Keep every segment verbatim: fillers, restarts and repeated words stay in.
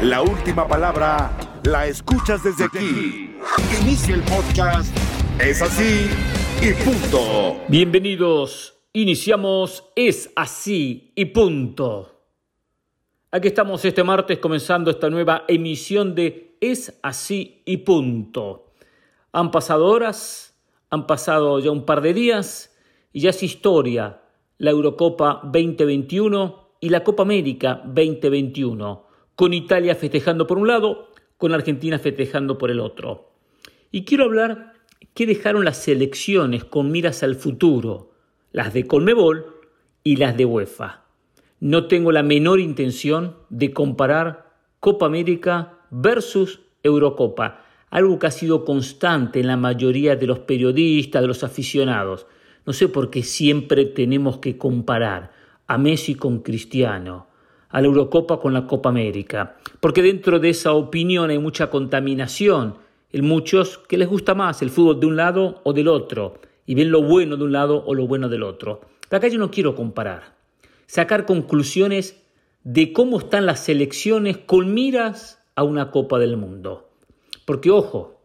La última palabra la escuchas desde aquí. Inicia el podcast. Es así y punto. Bienvenidos. Iniciamos Es así y punto. Aquí estamos este martes comenzando esta nueva emisión de Es así y punto. Han pasado horas, han pasado ya un par de días y ya es historia la Eurocopa veinte veintiuno y la Copa América veinte veintiuno, con Italia festejando por un lado, con Argentina festejando por el otro. Y quiero hablar qué dejaron las selecciones con miras al futuro, las de Conmebol y las de UEFA. No tengo la menor intención de comparar Copa América versus Eurocopa, algo que ha sido constante en la mayoría de los periodistas, de los aficionados. No sé por qué siempre tenemos que comparar a Messi con Cristiano, a la Eurocopa con la Copa América, porque dentro de esa opinión hay mucha contaminación, en muchos que les gusta más el fútbol de un lado o del otro, y ven lo bueno de un lado o lo bueno del otro. Pero acá yo no quiero comparar, sacar conclusiones de cómo están las selecciones con miras a una Copa del Mundo. Porque, ojo,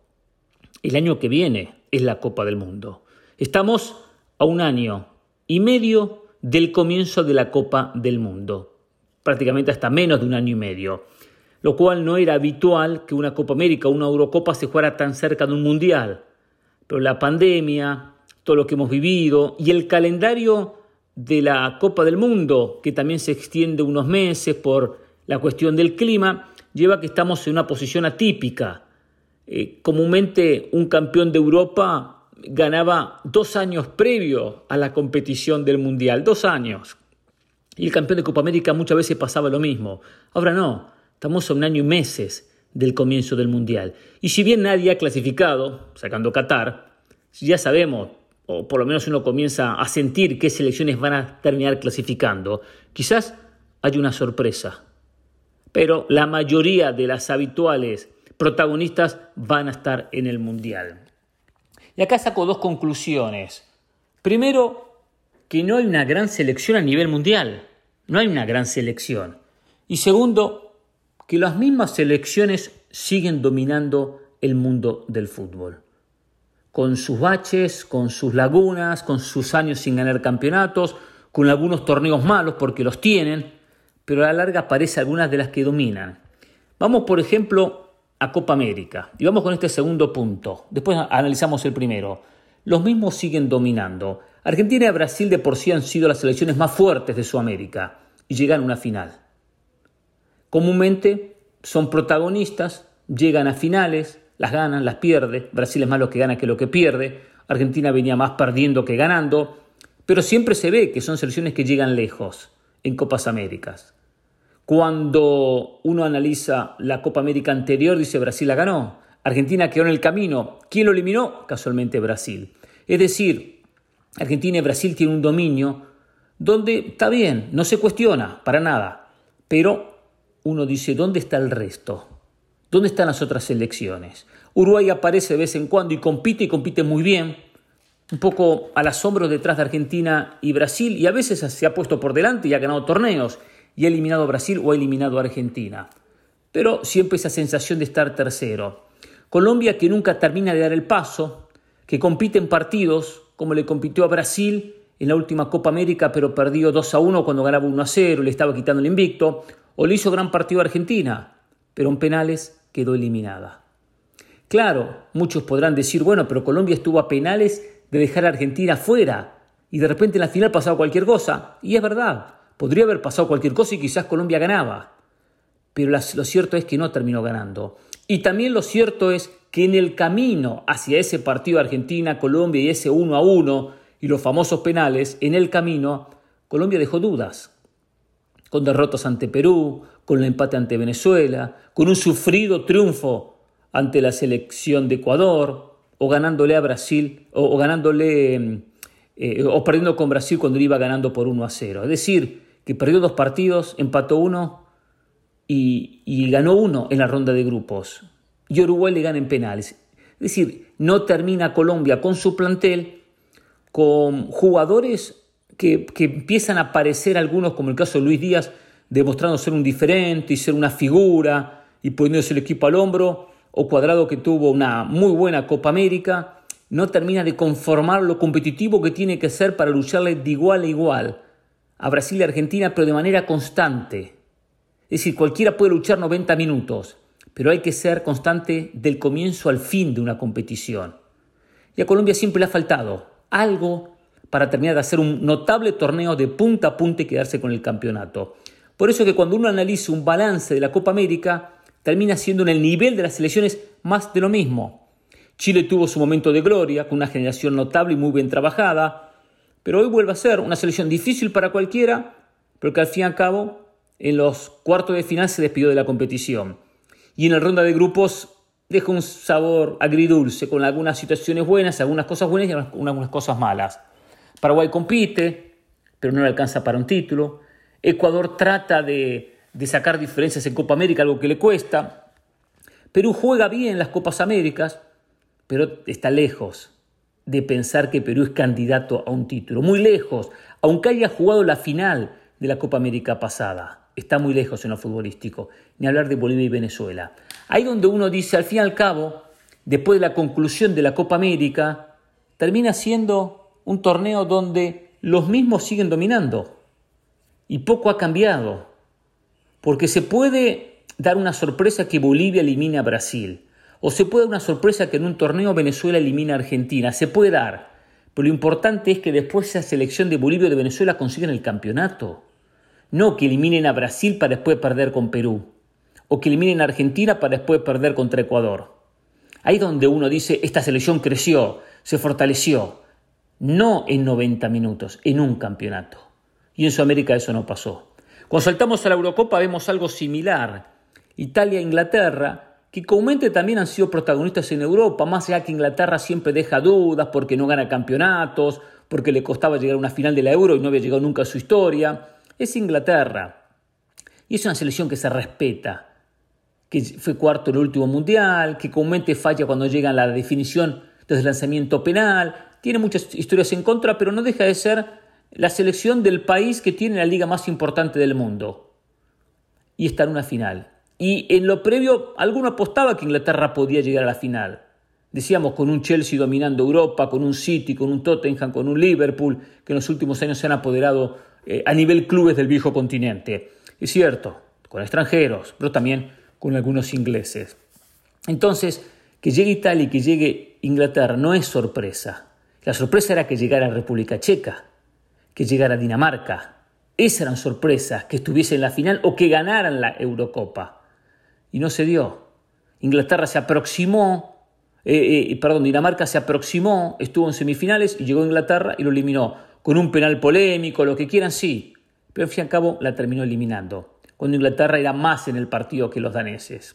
el año que viene es la Copa del Mundo. Estamos a un año y medio del comienzo de la Copa del Mundo. Prácticamente hasta menos de un año y medio. Lo cual no era habitual que una Copa América o una Eurocopa se fuera tan cerca de un Mundial. Pero la pandemia, todo lo que hemos vivido y el calendario de la Copa del Mundo, que también se extiende unos meses por la cuestión del clima, lleva a que estamos en una posición atípica. Eh, comúnmente un campeón de Europa ganaba dos años previo a la competición del Mundial, dos años. Y el campeón de Copa América muchas veces pasaba lo mismo. Ahora no, estamos a un año y meses del comienzo del Mundial. Y si bien nadie ha clasificado, sacando Qatar, ya sabemos, o por lo menos uno comienza a sentir qué selecciones van a terminar clasificando. Quizás hay una sorpresa, pero la mayoría de las habituales protagonistas van a estar en el Mundial. Y acá saco dos conclusiones. Primero, que no hay una gran selección a nivel mundial. No hay una gran selección. Y segundo, que las mismas selecciones siguen dominando el mundo del fútbol. Con sus baches, con sus lagunas, con sus años sin ganar campeonatos, con algunos torneos malos porque los tienen, pero a la larga aparecen algunas de las que dominan. Vamos, por ejemplo, a Copa América. Y vamos con este segundo punto. Después analizamos el primero. Los mismos siguen dominando. Argentina y Brasil de por sí han sido las selecciones más fuertes de Sudamérica y llegan a una final. Comúnmente son protagonistas, llegan a finales, las ganan, las pierde. Brasil es más lo que gana que lo que pierde. Argentina venía más perdiendo que ganando. Pero siempre se ve que son selecciones que llegan lejos en Copas Américas. Cuando uno analiza la Copa América anterior, dice Brasil la ganó. Argentina quedó en el camino. ¿Quién lo eliminó? Casualmente Brasil. Es decir, Argentina y Brasil tienen un dominio donde está bien, no se cuestiona para nada. Pero uno dice, ¿dónde está el resto? ¿Dónde están las otras selecciones? Uruguay aparece de vez en cuando y compite y compite muy bien. Un poco al asombro detrás de Argentina y Brasil. Y a veces se ha puesto por delante y ha ganado torneos. Y ha eliminado a Brasil o ha eliminado a Argentina. Pero siempre esa sensación de estar tercero. Colombia, que nunca termina de dar el paso, que compite en partidos, como le compitió a Brasil en la última Copa América, pero perdió dos a uno cuando ganaba uno a cero, le estaba quitando el invicto, o le hizo gran partido a Argentina, pero en penales quedó eliminada. Claro, muchos podrán decir, bueno, pero Colombia estuvo a penales de dejar a Argentina fuera, y de repente en la final pasaba cualquier cosa, y es verdad. Podría haber pasado cualquier cosa y quizás Colombia ganaba. Pero lo cierto es que no terminó ganando. Y también lo cierto es que en el camino hacia ese partido Argentina-Colombia y ese uno a uno y los famosos penales, en el camino Colombia dejó dudas. Con derrotas ante Perú, con el empate ante Venezuela, con un sufrido triunfo ante la selección de Ecuador, o ganándole a Brasil, o, o ganándole, eh, o perdiendo con Brasil cuando iba ganando por uno a cero. Es decir, que perdió dos partidos, empató uno y, y ganó uno en la ronda de grupos. Y Uruguay le gana en penales. Es decir, no termina Colombia con su plantel, con jugadores que, que empiezan a aparecer algunos, como el caso de Luis Díaz, demostrando ser un diferente y ser una figura, y poniéndose el equipo al hombro, o Cuadrado, que tuvo una muy buena Copa América, no termina de conformar lo competitivo que tiene que ser para lucharle de igual a igual a Brasil y Argentina, pero de manera constante. Es decir, cualquiera puede luchar noventa minutos, pero hay que ser constante del comienzo al fin de una competición. Y a Colombia siempre le ha faltado algo para terminar de hacer un notable torneo de punta a punta y quedarse con el campeonato. Por eso que cuando uno analiza un balance de la Copa América, termina siendo en el nivel de las selecciones más de lo mismo. Chile tuvo su momento de gloria, con una generación notable y muy bien trabajada, pero hoy vuelve a ser una selección difícil para cualquiera, pero que al fin y al cabo, en los cuartos de final se despidió de la competición. Y en la ronda de grupos deja un sabor agridulce, con algunas situaciones buenas, algunas cosas buenas y algunas cosas malas. Paraguay compite, pero no le alcanza para un título. Ecuador trata de, de sacar diferencias en Copa América, algo que le cuesta. Perú juega bien las Copas Américas, pero está lejos de pensar que Perú es candidato a un título. Muy lejos, aunque haya jugado la final de la Copa América pasada. Está muy lejos en lo futbolístico. Ni hablar de Bolivia y Venezuela. Ahí donde uno dice, al fin y al cabo, después de la conclusión de la Copa América, termina siendo un torneo donde los mismos siguen dominando. Y poco ha cambiado. Porque se puede dar una sorpresa que Bolivia elimine a Brasil. O se puede dar una sorpresa que en un torneo Venezuela elimine a Argentina. Se puede dar. Pero lo importante es que después esa selección de Bolivia o de Venezuela consigan el campeonato. No que eliminen a Brasil para después perder con Perú. O que eliminen a Argentina para después perder contra Ecuador. Ahí es donde uno dice, esta selección creció, se fortaleció. No en noventa minutos, en un campeonato. Y en Sudamérica eso no pasó. Cuando saltamos a la Eurocopa vemos algo similar. Italia e Inglaterra, que comúnmente también han sido protagonistas en Europa, más allá que Inglaterra siempre deja dudas porque no gana campeonatos, porque le costaba llegar a una final de la Euro y no había llegado nunca a su historia. Es Inglaterra. Y es una selección que se respeta, que fue cuarto en el último mundial, que comúnmente falla cuando llega a la definición desde el lanzamiento penal. Tiene muchas historias en contra, pero no deja de ser la selección del país que tiene la liga más importante del mundo. Y está en una final. Y en lo previo, alguno apostaba que Inglaterra podía llegar a la final. Decíamos, con un Chelsea dominando Europa, con un City, con un Tottenham, con un Liverpool, que en los últimos años se han apoderado eh, a nivel clubes del viejo continente. Es cierto, con extranjeros, pero también con algunos ingleses. Entonces, que llegue Italia y que llegue Inglaterra no es sorpresa. La sorpresa era que llegara República Checa, que llegara Dinamarca. Esas eran sorpresas, que estuviese en la final o que ganaran la Eurocopa. Y no se dio. Inglaterra se aproximó, eh, eh, perdón, Dinamarca se aproximó, estuvo en semifinales y llegó a Inglaterra y lo eliminó. Con un penal polémico, lo que quieran, sí. Pero al fin y al cabo la terminó eliminando. Cuando Inglaterra era más en el partido que los daneses.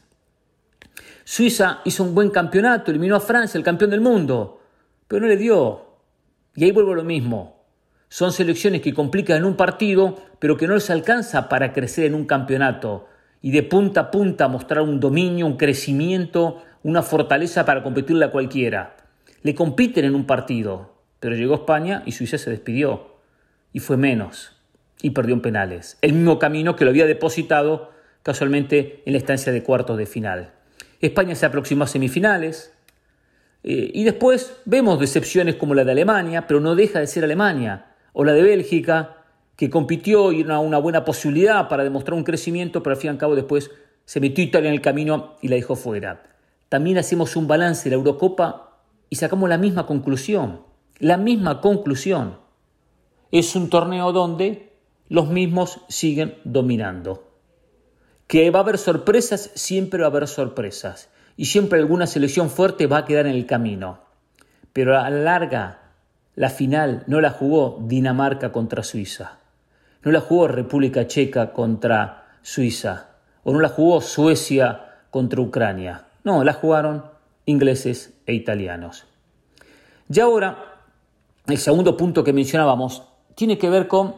Suiza hizo un buen campeonato, eliminó a Francia, el campeón del mundo. Pero no le dio. Y ahí vuelvo a lo mismo. Son selecciones que complican en un partido, pero que no les alcanza para crecer en un campeonato. Y de punta a punta mostrar un dominio, un crecimiento, una fortaleza para competirle a cualquiera. Le compiten en un partido, pero llegó España y Suiza se despidió. Y fue menos. Y perdió en penales. El mismo camino que lo había depositado casualmente en la estancia de cuartos de final. España se aproximó a semifinales. Eh, y después vemos decepciones como la de Alemania, pero no deja de ser Alemania. O la de Bélgica, que compitió y era una buena posibilidad para demostrar un crecimiento, pero al fin y al cabo después se metió Italia en el camino y la dejó fuera. También hacemos un balance de la Eurocopa y sacamos la misma conclusión. La misma conclusión. Es un torneo donde los mismos siguen dominando. Que va a haber sorpresas, siempre va a haber sorpresas. Y siempre alguna selección fuerte va a quedar en el camino. Pero a la larga, la final no la jugó Dinamarca contra Suiza. No la jugó República Checa contra Suiza. O no la jugó Suecia contra Ucrania. No, la jugaron ingleses e italianos. Y ahora, el segundo punto que mencionábamos tiene que ver con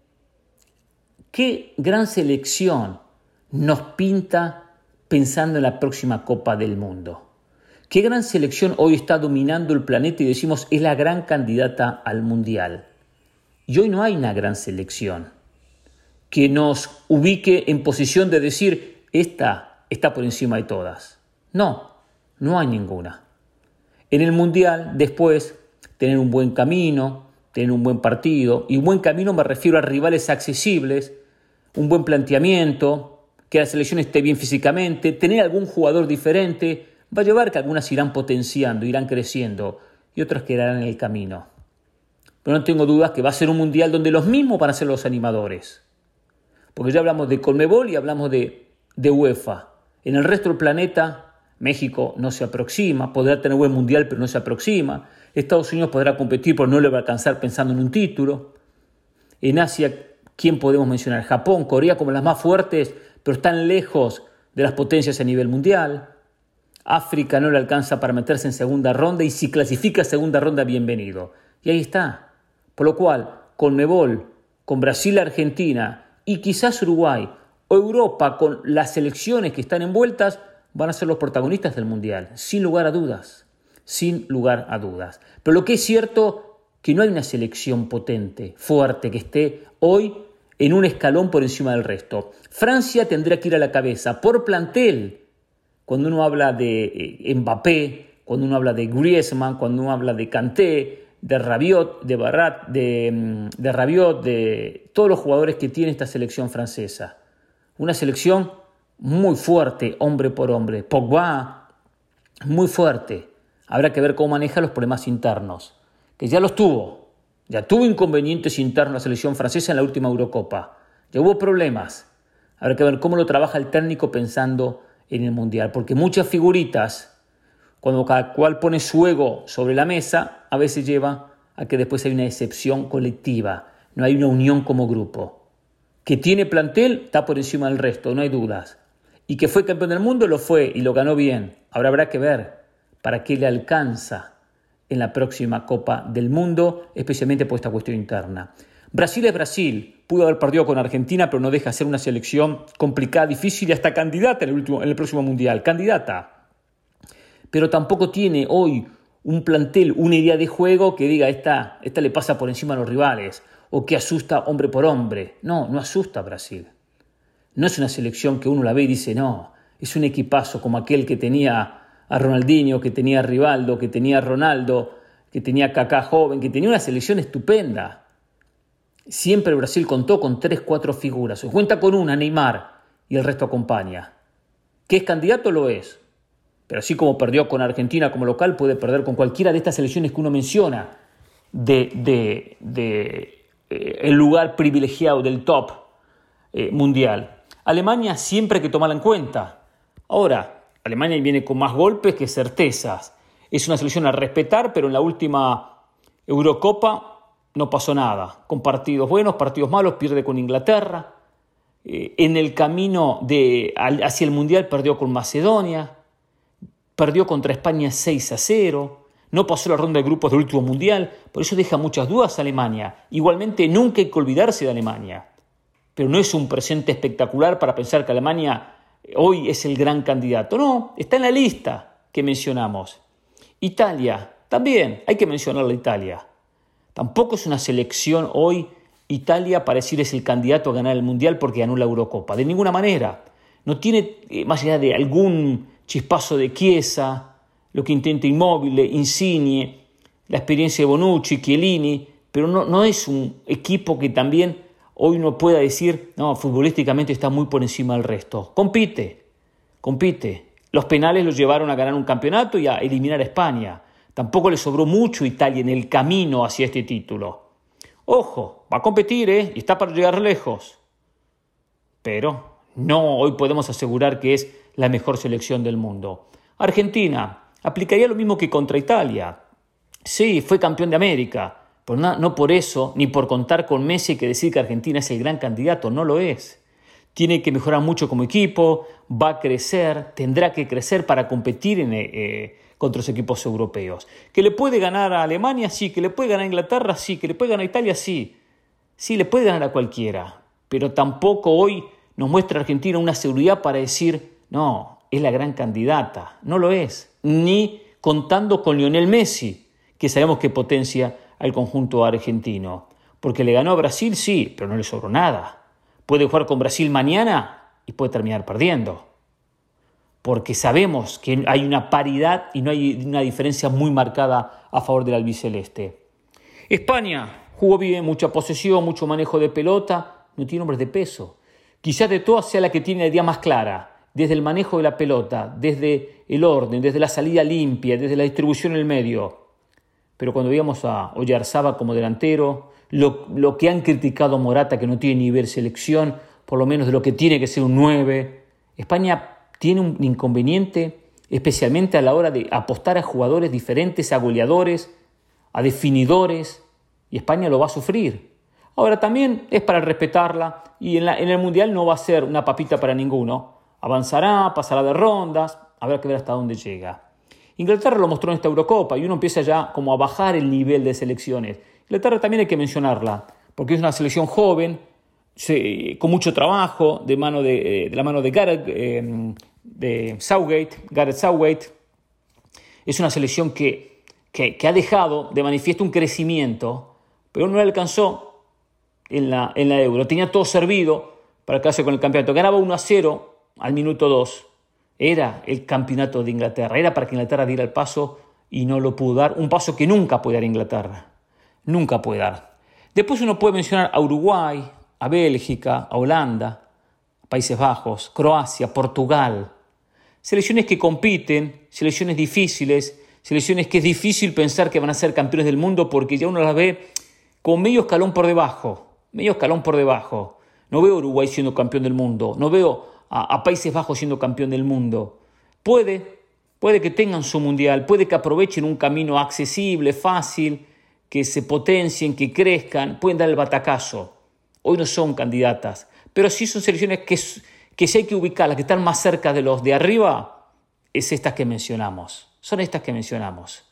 qué gran selección nos pinta pensando en la próxima Copa del Mundo. Qué gran selección hoy está dominando el planeta y decimos es la gran candidata al Mundial. Y hoy no hay una gran selección que nos ubique en posición de decir esta está por encima de todas. No, no hay ninguna. En el Mundial, después, tener un buen camino, tener un buen partido, y buen camino me refiero a rivales accesibles, un buen planteamiento, que la selección esté bien físicamente, tener algún jugador diferente, va a llevar que algunas irán potenciando, irán creciendo, y otras quedarán en el camino. Pero no tengo dudas que va a ser un Mundial donde los mismos van a ser los animadores. Porque ya hablamos de Conmebol y hablamos de, de UEFA. En el resto del planeta, México no se aproxima, podrá tener buen Mundial, pero no se aproxima. Estados Unidos podrá competir, pero no le va a alcanzar pensando en un título. En Asia, ¿quién podemos mencionar? Japón, Corea como las más fuertes, pero están lejos de las potencias a nivel mundial. África no le alcanza para meterse en segunda ronda, y si clasifica a segunda ronda, bienvenido. Y ahí está. Por lo cual, Conmebol, con Brasil, Argentina y quizás Uruguay, o Europa con las selecciones que están envueltas, van a ser los protagonistas del Mundial, sin lugar a dudas, sin lugar a dudas. Pero lo que es cierto, que no hay una selección potente, fuerte, que esté hoy en un escalón por encima del resto. Francia tendría que ir a la cabeza por plantel. Cuando uno habla de eh, Mbappé, cuando uno habla de Griezmann, cuando uno habla de Kanté, de Rabiot, de Barrat, de, de Rabiot, de todos los jugadores que tiene esta selección francesa. Una selección muy fuerte, hombre por hombre. Pogba, muy fuerte. Habrá que ver cómo maneja los problemas internos, que ya los tuvo. Ya tuvo inconvenientes internos la selección francesa en la última Eurocopa. Ya hubo problemas. Habrá que ver cómo lo trabaja el técnico pensando en el Mundial. Porque muchas figuritas, cuando cada cual pone su ego sobre la mesa, a veces lleva a que después hay una decepción colectiva. No hay una unión como grupo. Que tiene plantel, está por encima del resto, no hay dudas. Y que fue campeón del mundo, lo fue y lo ganó bien. Ahora habrá que ver para qué le alcanza en la próxima Copa del Mundo, especialmente por esta cuestión interna. Brasil es Brasil. Pudo haber perdido con Argentina, pero no deja de ser una selección complicada, difícil y hasta candidata en el, último, en el próximo Mundial. Candidata. Pero tampoco tiene hoy un plantel, una idea de juego que diga esta, esta le pasa por encima a los rivales o que asusta hombre por hombre. No, no asusta a Brasil. No es una selección que uno la ve y dice, no, es un equipazo como aquel que tenía a Ronaldinho, que tenía a Rivaldo, que tenía a Ronaldo, que tenía a Kaká joven, que tenía una selección estupenda. Siempre Brasil contó con tres, cuatro figuras. O cuenta con una, Neymar, y el resto acompaña. ¿Que es candidato? Lo es. Pero así como perdió con Argentina como local, puede perder con cualquiera de estas selecciones que uno menciona de, de, de eh, el lugar privilegiado del top eh, mundial. Alemania siempre hay que tomarla en cuenta. Ahora, Alemania viene con más golpes que certezas. Es una selección a respetar, pero en la última Eurocopa no pasó nada. Con partidos buenos, partidos malos, pierde con Inglaterra. Eh, en el camino de, hacia el Mundial perdió con Macedonia. Perdió contra España seis a cero, no pasó la ronda de grupos del último Mundial, por eso deja muchas dudas a Alemania. Igualmente nunca hay que olvidarse de Alemania, pero no es un presente espectacular para pensar que Alemania hoy es el gran candidato. No, está en la lista que mencionamos. Italia, también hay que mencionarla Italia. Tampoco es una selección hoy, Italia para decir es el candidato a ganar el Mundial porque ganó la Eurocopa, de ninguna manera. No tiene, eh, más allá de algún chispazo de Chiesa, lo que intenta Immobile, Insigne, la experiencia de Bonucci, Chiellini, pero no, no es un equipo que también hoy uno pueda decir, no, futbolísticamente está muy por encima del resto. Compite, compite. Los penales los llevaron a ganar un campeonato y a eliminar a España. Tampoco le sobró mucho a Italia en el camino hacia este título. Ojo, va a competir, ¿eh? Y está para llegar lejos. Pero no, hoy podemos asegurar que es la mejor selección del mundo. Argentina aplicaría lo mismo que contra Italia. Sí, fue campeón de América, pero no, no por eso, ni por contar con Messi, que decir que Argentina es el gran candidato, no lo es. Tiene que mejorar mucho como equipo, va a crecer, tendrá que crecer para competir en, eh, contra los equipos europeos. ¿Que le puede ganar a Alemania? Sí. ¿Que le puede ganar a Inglaterra? Sí. ¿Que le puede ganar a Italia? Sí. Sí, le puede ganar a cualquiera, pero tampoco hoy nos muestra Argentina una seguridad para decir, no, es la gran candidata. No lo es, ni contando con Lionel Messi, que sabemos que potencia al conjunto argentino. Porque le ganó a Brasil, sí, pero no le sobró nada. Puede jugar con Brasil mañana y puede terminar perdiendo. porque sabemos que hay una paridad y no hay una diferencia muy marcada a favor del albiceleste. España jugó bien, mucha posesión, mucho manejo de pelota, no tiene hombres de peso. Quizás de todas sea la que tiene la idea más clara, desde el manejo de la pelota, desde el orden, desde la salida limpia, desde la distribución en el medio. Pero cuando veíamos a Oyarzabal como delantero, lo, lo que han criticado a Morata, que no tiene nivel selección, por lo menos de lo que tiene que ser un nueve, España tiene un inconveniente, especialmente a la hora de apostar a jugadores diferentes, a goleadores, a definidores, y España lo va a sufrir. Ahora también es para respetarla, y en, la, en el Mundial no va a ser una papita para ninguno. Avanzará, pasará de rondas, habrá que ver hasta dónde llega. Inglaterra lo mostró en esta Eurocopa, y uno empieza ya como a bajar el nivel de selecciones. Inglaterra también hay que mencionarla, porque es una selección joven, se, con mucho trabajo, de, mano de, de la mano de Gareth, eh, de Southgate, Gareth Southgate. Es una selección que, que, que ha dejado de manifiesto un crecimiento, pero no le alcanzó en la, en la Euro. Tenía todo servido para quedarse con el campeonato. Ganaba uno a cero al minuto dos. Era el campeonato de Inglaterra. Era para que Inglaterra diera el paso y no lo pudo dar. Un paso que nunca puede dar Inglaterra. Nunca puede dar. Después uno puede mencionar a Uruguay, a Bélgica, a Holanda, Países Bajos, Croacia, Portugal. Selecciones que compiten, selecciones difíciles, selecciones que es difícil pensar que van a ser campeones del mundo porque ya uno las ve con medio escalón por debajo. Medio escalón por debajo. No veo a Uruguay siendo campeón del mundo. No veo a, a Países Bajos siendo campeón del mundo. Puede, puede que tengan su mundial, puede que aprovechen un camino accesible, fácil, que se potencien, que crezcan, pueden dar el batacazo. Hoy no son candidatas, pero sí son selecciones que, que si hay que ubicarlas, que están más cerca de los de arriba, es estas que mencionamos. Son estas que mencionamos.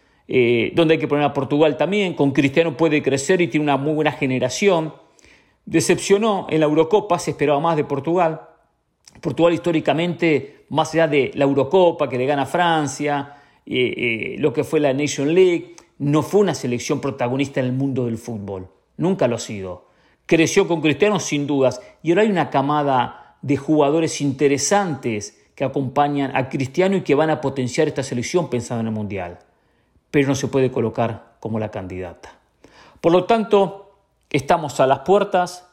Eh, donde hay que poner a Portugal también, con Cristiano puede crecer y tiene una muy buena generación. Decepcionó en la Eurocopa, se esperaba más de Portugal. Portugal históricamente, más allá de la Eurocopa que le gana a Francia, eh, eh, lo que fue la Nation League, no fue una selección protagonista en el mundo del fútbol. Nunca lo ha sido. Creció con Cristiano sin dudas y ahora hay una camada de jugadores interesantes que acompañan a Cristiano y que van a potenciar esta selección pensando en el Mundial. Pero no se puede colocar como la candidata. Por lo tanto, estamos a las puertas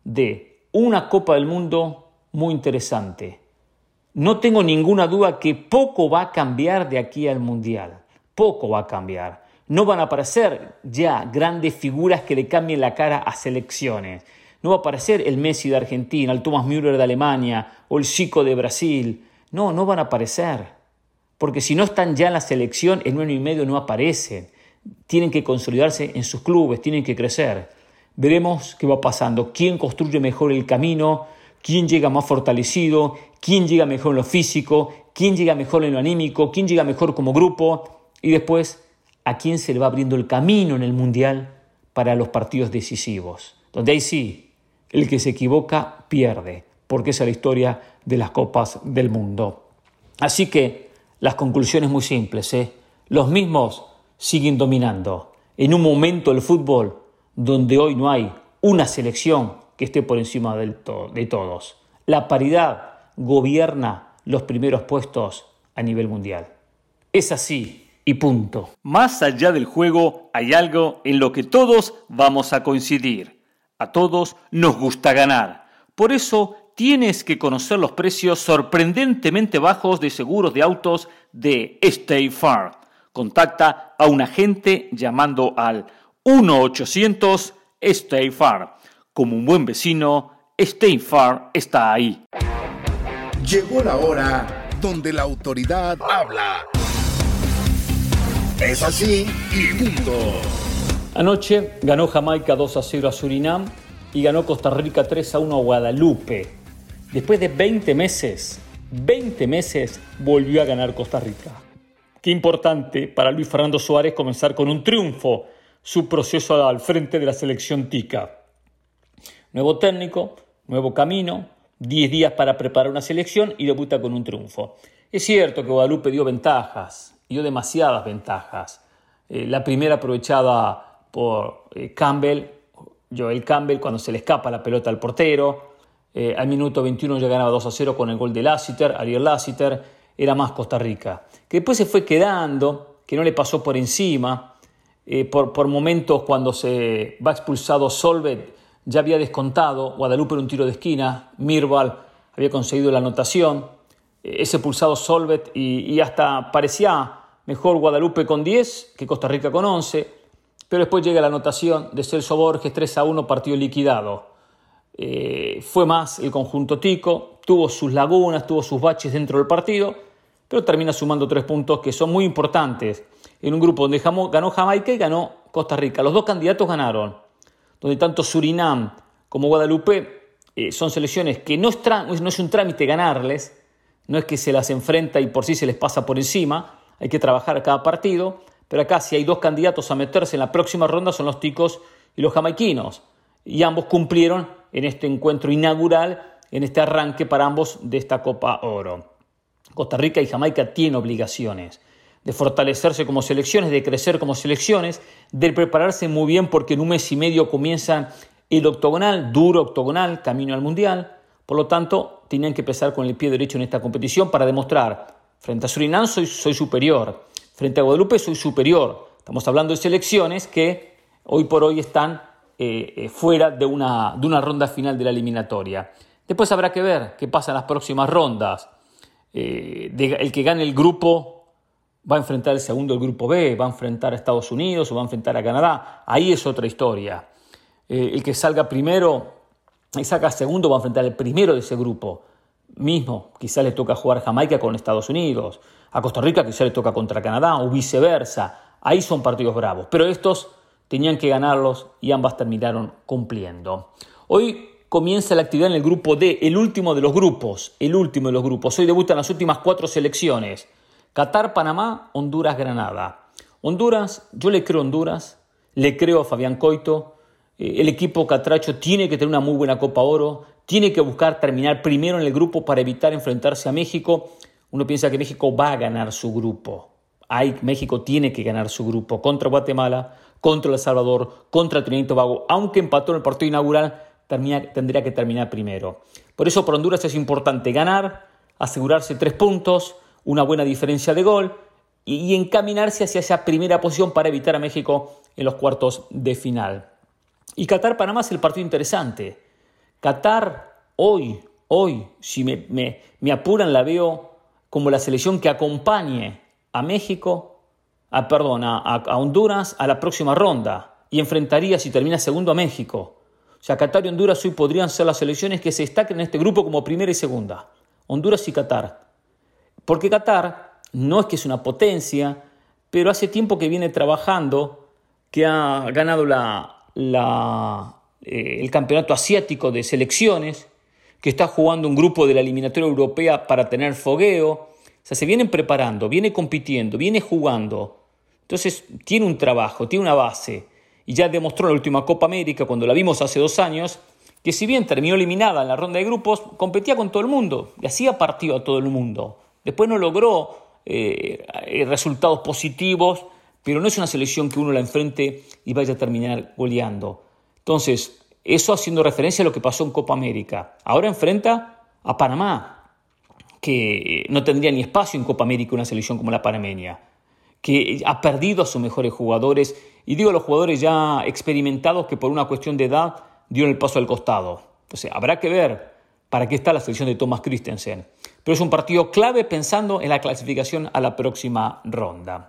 de una Copa del Mundo muy interesante. No tengo ninguna duda que poco va a cambiar de aquí al Mundial. Poco va a cambiar. No van a aparecer ya grandes figuras que le cambien la cara a selecciones. No va a aparecer el Messi de Argentina, el Thomas Müller de Alemania o el Zico de Brasil. No, no van a aparecer. Porque si no están ya en la selección, en un año y medio no aparecen. Tienen que consolidarse en sus clubes, tienen que crecer. Veremos qué va pasando. ¿Quién construye mejor el camino? ¿Quién llega más fortalecido? ¿Quién llega mejor en lo físico? ¿Quién llega mejor en lo anímico? ¿Quién llega mejor como grupo? Y después, ¿a quién se le va abriendo el camino en el Mundial para los partidos decisivos? Donde ahí sí, el que se equivoca pierde, porque esa es la historia de las Copas del Mundo. Así que las conclusiones muy simples, ¿eh? Los mismos siguen dominando en un momento del fútbol donde hoy no hay una selección que esté por encima del to- de todos. La paridad gobierna los primeros puestos a nivel mundial. Es así. Y punto. Más allá del juego hay algo en lo que todos vamos a coincidir. A todos nos gusta ganar. Por eso tienes que conocer los precios sorprendentemente bajos de seguros de autos de State Farm. Contacta a un agente llamando al uno ochocientos State Farm. Como un buen vecino, State Farm está ahí. Llegó la hora donde la autoridad habla. Es así y punto. Anoche ganó Jamaica dos a cero a Surinam y ganó Costa Rica tres a uno a Guadalupe. Después de veinte meses, veinte meses volvió a ganar Costa Rica. Qué importante para Luis Fernando Suárez comenzar con un triunfo su proceso al frente de la selección tica. Nuevo técnico, nuevo camino, diez días para preparar una selección y debuta con un triunfo. Es cierto que Guadalupe dio ventajas. Dio demasiadas ventajas. Eh, la primera aprovechada por eh, Campbell, Joel Campbell, cuando se le escapa la pelota al portero. Eh, al minuto veintiuno ya ganaba dos a cero con el gol de Lassiter, Ariel Lassiter. Era más Costa Rica, que después se fue quedando, que no le pasó por encima. Eh, por, por momentos cuando se va expulsado Solvet, ya había descontado, Guadalupe era un tiro de esquina, Mirval había conseguido la anotación, eh, ese expulsado Solvet y, y hasta parecía mejor Guadalupe con diez que Costa Rica con once, pero después llega la anotación de Celso Borges, tres a uno, partido liquidado. Eh, fue más el conjunto tico, tuvo sus lagunas, tuvo sus baches dentro del partido, pero termina sumando tres puntos que son muy importantes en un grupo donde ganó Jamaica y ganó Costa Rica. Los dos candidatos ganaron, donde tanto Surinam como Guadalupe eh, son selecciones que no es, tra- no es un trámite ganarles, no es que se las enfrenta y por sí se les pasa por encima, hay que trabajar cada partido, pero acá si hay dos candidatos a meterse en la próxima ronda son los ticos y los jamaiquinos, y ambos cumplieron en este encuentro inaugural, en este arranque para ambos de esta Copa Oro. Costa Rica y Jamaica tienen obligaciones de fortalecerse como selecciones, de crecer como selecciones, de prepararse muy bien porque en un mes y medio comienza el octogonal, duro octogonal, camino al Mundial. Por lo tanto, tenían que empezar con el pie derecho en esta competición para demostrar, frente a Surinam soy, soy superior, frente a Guadalupe soy superior. Estamos hablando de selecciones que hoy por hoy están eh, eh, fuera de una, de una ronda final de la eliminatoria. Después habrá que ver qué pasa en las próximas rondas. Eh, de, el que gane el grupo va a enfrentar el segundo del grupo B, va a enfrentar a Estados Unidos o va a enfrentar a Canadá. Ahí es otra historia. Eh, el que salga primero y saca segundo va a enfrentar el primero de ese grupo. Mismo, quizás le toca jugar Jamaica con Estados Unidos, a Costa Rica quizás le toca contra Canadá o viceversa. Ahí son partidos bravos, pero estos tenían que ganarlos y ambas terminaron cumpliendo. Hoy comienza la actividad en el grupo D, el último de los grupos, el último de los grupos. Hoy debutan las últimas cuatro selecciones: Qatar, Panamá, Honduras, Granada. Honduras, yo le creo a Honduras, le creo a Fabián Coito. Eh, el equipo catracho tiene que tener una muy buena Copa Oro, tiene que buscar terminar primero en el grupo para evitar enfrentarse a México. Uno piensa que México va a ganar su grupo. Ahí México tiene que ganar su grupo contra Guatemala, contra El Salvador, contra Trinidad y Tobago, aunque empató en el partido inaugural. Termina, tendría que terminar primero. Por eso para Honduras es importante ganar, asegurarse tres puntos, una buena diferencia de gol y, y encaminarse hacia esa primera posición para evitar a México en los cuartos de final. Y Qatar-Panamá es el partido interesante. Qatar hoy, hoy, si me, me, me apuran, la veo como la selección que acompañe a México, a, perdón, a, a Honduras a la próxima ronda y enfrentaría, si termina segundo, a México. O sea, Qatar y Honduras hoy podrían ser las selecciones que se destaquen en este grupo como primera y segunda. Honduras y Qatar. Porque Qatar no es que es una potencia, pero hace tiempo que viene trabajando, que ha ganado la, la, eh, el campeonato asiático de selecciones, que está jugando un grupo de la eliminatoria europea para tener fogueo. O sea, se vienen preparando, viene compitiendo, viene jugando. Entonces, tiene un trabajo, tiene una base. Y ya demostró en la última Copa América, cuando la vimos hace dos años, que si bien terminó eliminada en la ronda de grupos, competía con todo el mundo y hacía partido a todo el mundo. Después no logró eh, resultados positivos, pero no es una selección que uno la enfrente y vaya a terminar goleando. Entonces, eso haciendo referencia a lo que pasó en Copa América. Ahora enfrenta a Panamá, que no tendría ni espacio en Copa América una selección como la panameña, que ha perdido a sus mejores jugadores, y digo a los jugadores ya experimentados que por una cuestión de edad dieron el paso al costado. Entonces habrá que ver para qué está la selección de Thomas Christensen. Pero es un partido clave pensando en la clasificación a la próxima ronda.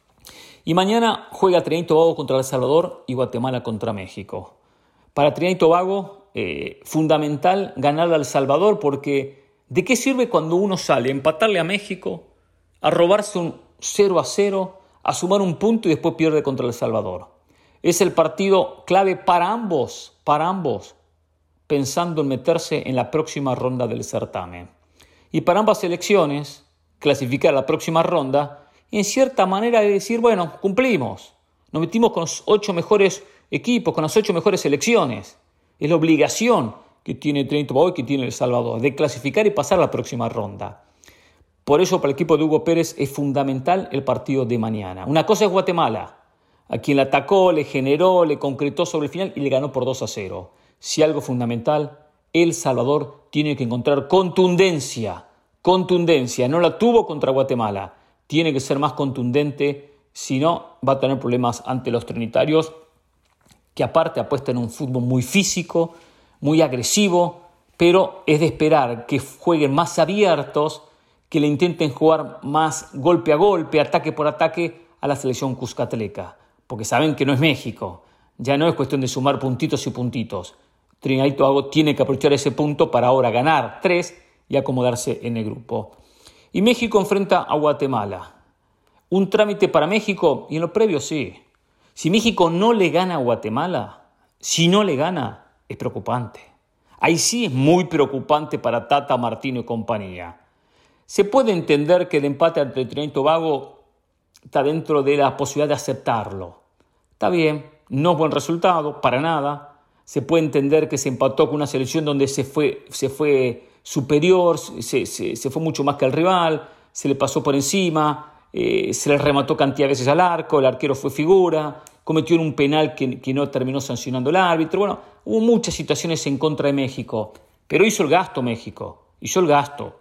Y mañana juega Trinidad y Tobago contra El Salvador y Guatemala contra México. Para Trinidad y Tobago, eh, fundamental ganarle a El Salvador, porque ¿de qué sirve cuando uno sale a empatarle a México, a robarse un cero a cero, a sumar un punto y después pierde contra El Salvador? Es el partido clave para ambos, para ambos, pensando en meterse en la próxima ronda del certamen. Y para ambas selecciones, clasificar a la próxima ronda, en cierta manera de decir, bueno, cumplimos. Nos metimos con los ocho mejores equipos, con las ocho mejores selecciones. Es la obligación que tiene Trinidad y Tobago y que tiene El Salvador, de clasificar y pasar a la próxima ronda. Por eso para el equipo de Hugo Pérez es fundamental el partido de mañana. Una cosa es Guatemala, a quien le atacó, le generó, le concretó sobre el final y le ganó por dos a cero. Si algo fundamental El Salvador tiene que encontrar contundencia, contundencia, no la tuvo contra Guatemala, tiene que ser más contundente, si no va a tener problemas ante los trinitarios, que aparte apuestan en un fútbol muy físico, muy agresivo, pero es de esperar que jueguen más abiertos, que le intenten jugar más golpe a golpe, ataque por ataque a la selección cuscatleca, porque saben que no es México, ya no es cuestión de sumar puntitos y puntitos. Trinidad y Tobago tiene que aprovechar ese punto para ahora ganar tres y acomodarse en el grupo. Y México enfrenta a Guatemala. Un trámite para México, y en lo previo sí. Si México no le gana a Guatemala, si no le gana, es preocupante. Ahí sí es muy preocupante para Tata Martino y compañía. Se puede entender que el empate entre Trinidad y Tobago está dentro de la posibilidad de aceptarlo. Está bien, no es buen resultado, para nada. Se puede entender que se empató con una selección donde se fue, se fue superior, se, se, se fue mucho más que el rival, se le pasó por encima, eh, se le remató cantidad de veces al arco, el arquero fue figura, cometió un penal que, que no terminó sancionando el árbitro. Bueno, hubo muchas situaciones en contra de México, pero hizo el gasto México, hizo el gasto.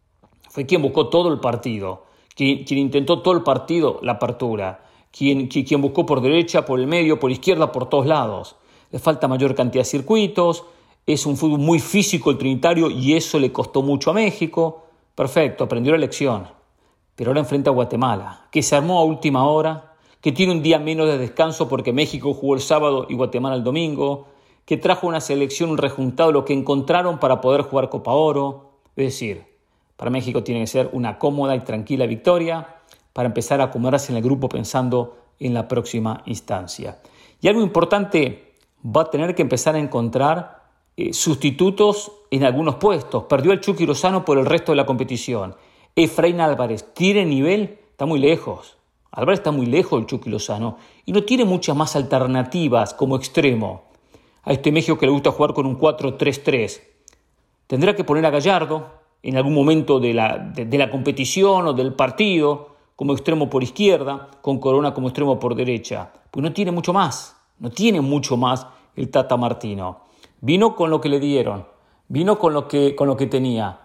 Fue quien buscó todo el partido, quien, quien intentó todo el partido, la apertura, quien, quien, quien buscó por derecha, por el medio, por izquierda, por todos lados. Le falta mayor cantidad de circuitos, es un fútbol muy físico el trinitario y eso le costó mucho a México. Perfecto, aprendió la lección. Pero ahora enfrenta a Guatemala, que se armó a última hora, que tiene un día menos de descanso porque México jugó el sábado y Guatemala el domingo, que trajo una selección, un rejuntado, lo que encontraron para poder jugar Copa Oro. Es decir, para México tiene que ser una cómoda y tranquila victoria para empezar a acomodarse en el grupo pensando en la próxima instancia. Y algo importante, va a tener que empezar a encontrar eh, sustitutos en algunos puestos. Perdió el Chucky Lozano por el resto de la competición. Efraín Álvarez, ¿tiene nivel? Está muy lejos. Álvarez está muy lejos del Chucky Lozano y no tiene muchas más alternativas como extremo. A este México que le gusta jugar con un cuatro tres tres. Tendrá que poner a Gallardo en algún momento de la, de, de la competición o del partido como extremo por izquierda, con Corona como extremo por derecha. Pues no tiene mucho más. No tiene mucho más el Tata Martino. Vino con lo que le dieron, vino con lo que, con lo que tenía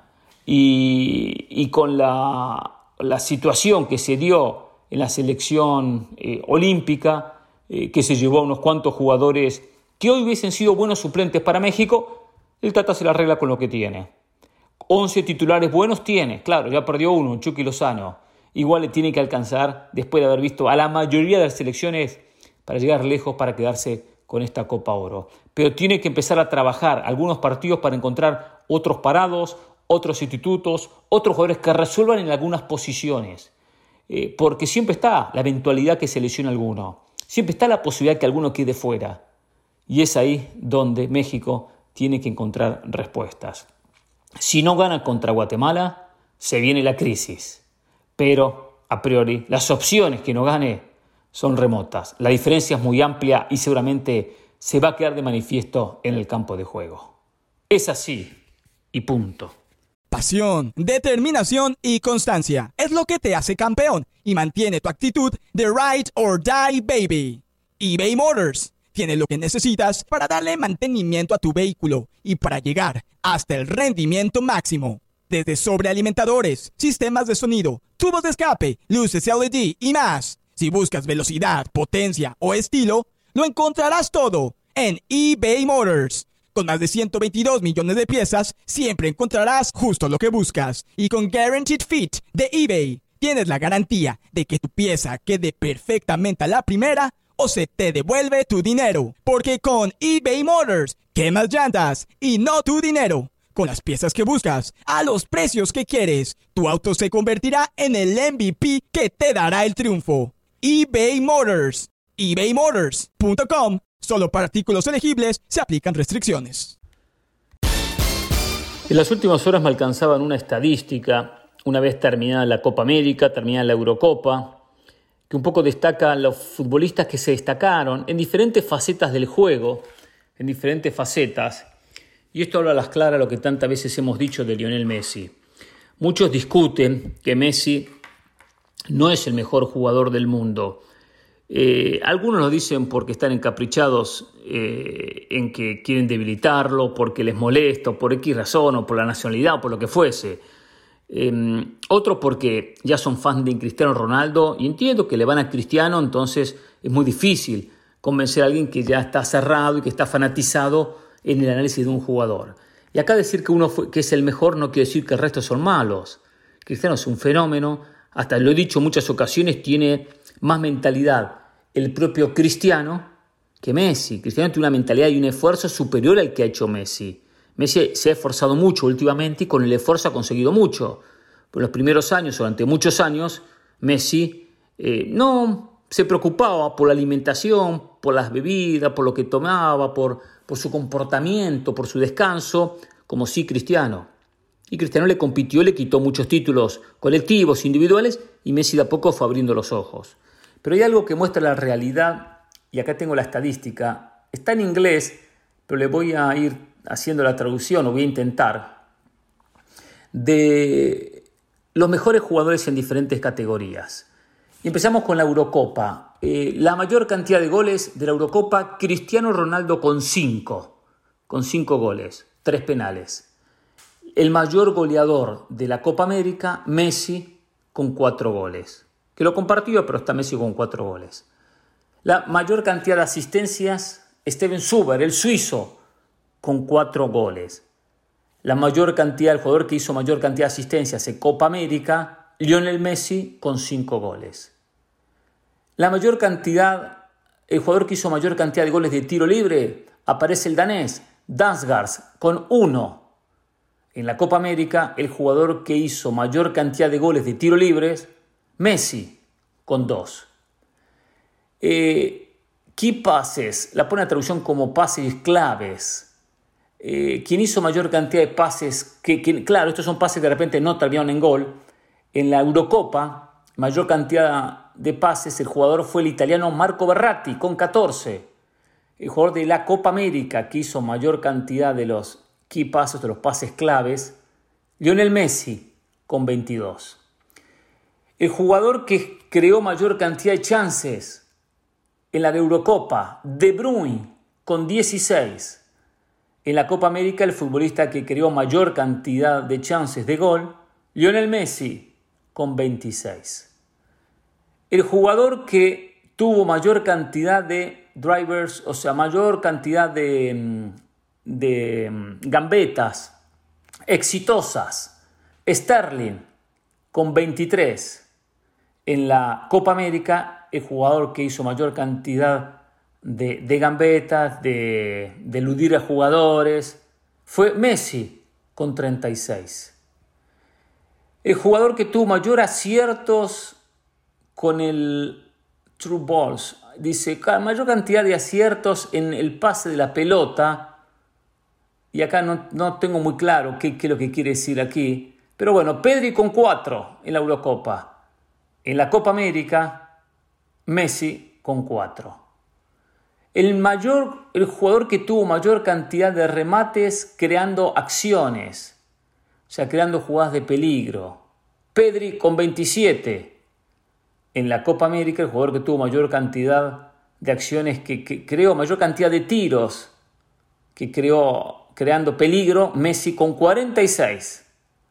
y, y con la, la situación que se dio en la selección eh, olímpica, eh, que se llevó a unos cuantos jugadores que hoy hubiesen sido buenos suplentes para México. El Tata se la arregla con lo que tiene. once titulares buenos tiene, claro, ya perdió uno, un Chucky Lozano. Igual le tiene que alcanzar después de haber visto a la mayoría de las selecciones para llegar lejos, para quedarse con esta Copa Oro. Pero tiene que empezar a trabajar algunos partidos para encontrar otros parados, otros institutos, otros jugadores que resuelvan en algunas posiciones. Eh, porque siempre está la eventualidad que se lesione alguno. Siempre está la posibilidad que alguno quede fuera. Y es ahí donde México tiene que encontrar respuestas. Si no gana contra Guatemala, se viene la crisis. Pero, a priori, las opciones que no gane son remotas. La diferencia es muy amplia y seguramente se va a quedar de manifiesto en el campo de juego. Es así y punto. Pasión, determinación y constancia es lo que te hace campeón y mantiene tu actitud de ride or die baby. eBay Motors tiene lo que necesitas para darle mantenimiento a tu vehículo y para llegar hasta el rendimiento máximo. Desde sobrealimentadores, sistemas de sonido, tubos de escape, luces L E D y más. Si buscas velocidad, potencia o estilo, lo encontrarás todo en eBay Motors. Con más de ciento veintidós millones de piezas, siempre encontrarás justo lo que buscas. Y con Guaranteed Fit de eBay, tienes la garantía de que tu pieza quede perfectamente a la primera o se te devuelve tu dinero. Porque con eBay Motors, quemas llantas y no tu dinero. Con las piezas que buscas, a los precios que quieres, tu auto se convertirá en el M V P que te dará el triunfo. eBay Motors. ebay motors punto com. Solo para artículos elegibles se aplican restricciones. En las últimas horas me alcanzaban una estadística, una vez terminada la Copa América, terminada la Eurocopa, que un poco destaca a los futbolistas que se destacaron en diferentes facetas del juego, en diferentes facetas. Y esto habla a las claras lo que tantas veces hemos dicho de Lionel Messi. Muchos discuten que Messi no es el mejor jugador del mundo. Eh, algunos lo dicen porque están encaprichados eh, en que quieren debilitarlo, porque les molesta, por X razón, o por la nacionalidad, o por lo que fuese. Eh, otros porque ya son fans de Cristiano Ronaldo y entiendo que le van a Cristiano, entonces es muy difícil convencer a alguien que ya está cerrado y que está fanatizado en el análisis de un jugador. Y acá decir que uno fue, que es el mejor no quiere decir que el resto son malos. Cristiano es un fenómeno, hasta lo he dicho en muchas ocasiones, tiene más mentalidad el propio Cristiano que Messi. Cristiano tiene una mentalidad y un esfuerzo superior al que ha hecho Messi. Messi se ha esforzado mucho últimamente y con el esfuerzo ha conseguido mucho. Por los primeros años, durante muchos años, Messi eh, no se preocupaba por la alimentación, por las bebidas, por lo que tomaba, por, por su comportamiento, por su descanso, como sí Cristiano. Y Cristiano le compitió, le quitó muchos títulos colectivos, individuales, y Messi de a poco fue abriendo los ojos. Pero hay algo que muestra la realidad, y acá tengo la estadística, está en inglés, pero le voy a ir haciendo la traducción, o voy a intentar, de los mejores jugadores en diferentes categorías. Y empezamos con la Eurocopa. Eh, la mayor cantidad de goles de la Eurocopa, Cristiano Ronaldo con cinco, con cinco goles, tres penales. El mayor goleador de la Copa América, Messi, con cuatro goles. Que lo compartió, pero está Messi con cuatro goles. La mayor cantidad de asistencias, Steven Zuber, el suizo, con cuatro goles. La mayor cantidad, el jugador que hizo mayor cantidad de asistencias en Copa América, Lionel Messi, con cinco goles. La mayor cantidad, el jugador que hizo mayor cantidad de goles de tiro libre, aparece el danés, Damsgaard, con uno. En la Copa América, el jugador que hizo mayor cantidad de goles de tiro libres, Messi, con dos. Eh, key passes, la pone a traducción como pases claves. Eh, quien hizo mayor cantidad de pases, que, que, claro, estos son pases que de repente no terminaron en gol. En la Eurocopa, mayor cantidad de pases, el jugador fue el italiano Marco Verratti, con catorce. El jugador de la Copa América que hizo mayor cantidad de los key passes, de los pases claves, Lionel Messi, con veintidós. El jugador que creó mayor cantidad de chances en la Eurocopa, De Bruyne, con dieciséis. En la Copa América, el futbolista que creó mayor cantidad de chances de gol, Lionel Messi, con veintiséis. El jugador que tuvo mayor cantidad de drivers, o sea, mayor cantidad de, de gambetas exitosas, Sterling, con veintitrés. En la Copa América, el jugador que hizo mayor cantidad de, de gambetas, de, de eludir a jugadores, fue Messi, con treinta y seis. El jugador que tuvo mayor aciertos con el true balls, dice, mayor cantidad de aciertos en el pase de la pelota, y acá no, no tengo muy claro qué, qué es lo que quiere decir aquí, pero bueno, Pedri con cuatro en la Eurocopa. En la Copa América, Messi con cuatro. El, mayor, el jugador que tuvo mayor cantidad de remates creando acciones, o sea, creando jugadas de peligro, Pedri con veintisiete. En la Copa América, el jugador que tuvo mayor cantidad de acciones, que, que creó mayor cantidad de tiros, que creó creando peligro, Messi con cuarenta y seis.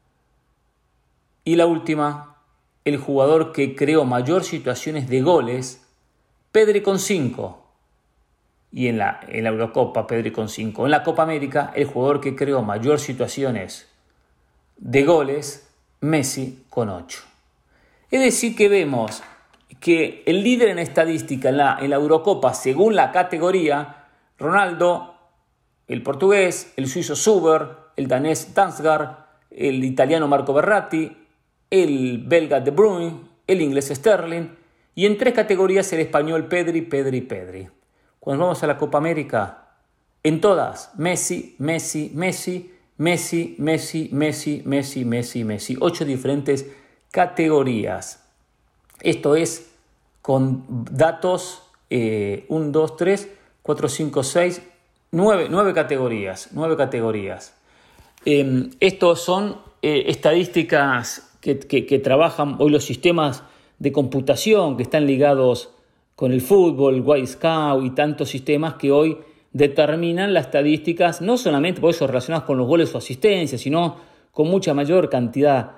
Y la última, el jugador que creó mayor situaciones de goles, Pedri con cinco. Y en la, en la Eurocopa, Pedri con cinco. En la Copa América, el jugador que creó mayor situaciones de goles, Messi con ocho. Es decir, que vemos que el líder en estadística en la, en la Eurocopa, según la categoría, Ronaldo, el portugués, el suizo Zuber, el danés Damsgaard, el italiano Marco Verratti, el belga De Bruyne, el inglés Sterling, y en tres categorías el español Pedri, Pedri, Pedri. Cuando vamos a la Copa América, en todas, Messi, Messi, Messi, Messi, Messi, Messi, Messi, Messi, Messi. Ocho diferentes categorías. Esto es con datos eh, uno, dos, tres, cuatro, cinco, seis, nueve, nueve categorías. Nueve categorías. Eh, estos son eh, estadísticas que, que, que trabajan hoy los sistemas de computación que están ligados con el fútbol, el Y-Scout y tantos sistemas que hoy determinan las estadísticas, no solamente por eso relacionadas con los goles o asistencias, sino con mucha mayor cantidad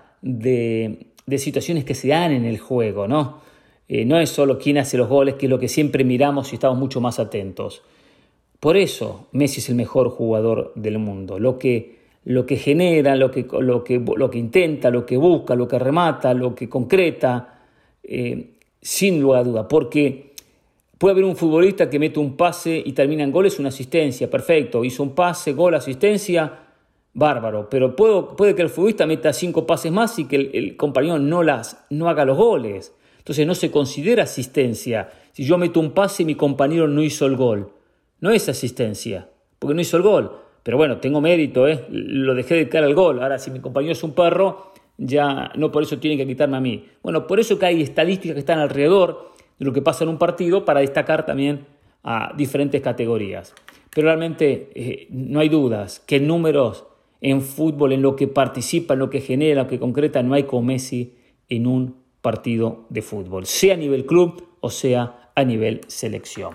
de, de situaciones que se dan en el juego, ¿no? Eh, no es solo quién hace los goles, que es lo que siempre miramos y estamos mucho más atentos. Por eso Messi es el mejor jugador del mundo. Lo que, lo que genera, lo que, lo, que, lo que intenta, lo que busca, lo que remata, lo que concreta, eh, sin lugar a duda, porque puede haber un futbolista que mete un pase y termina en gol, es una asistencia, perfecto, hizo un pase, gol, asistencia, bárbaro, pero puedo, puede que el futbolista meta cinco pases más y que el, el compañero no, las, no haga los goles, entonces no se considera asistencia. Si yo meto un pase y mi compañero no hizo el gol, no es asistencia, porque no hizo el gol, pero bueno, tengo mérito, ¿eh? Lo dejé de cara al gol. Ahora, si mi compañero es un perro, ya no por eso tienen que quitarme a mí. Bueno, por eso que hay estadísticas que están alrededor de lo que pasa en un partido para destacar también a diferentes categorías. Pero realmente eh, no hay dudas que en números, en fútbol, en lo que participa, en lo que genera, en lo que concreta, no hay como Messi en un partido de fútbol, sea a nivel club o sea a nivel selección.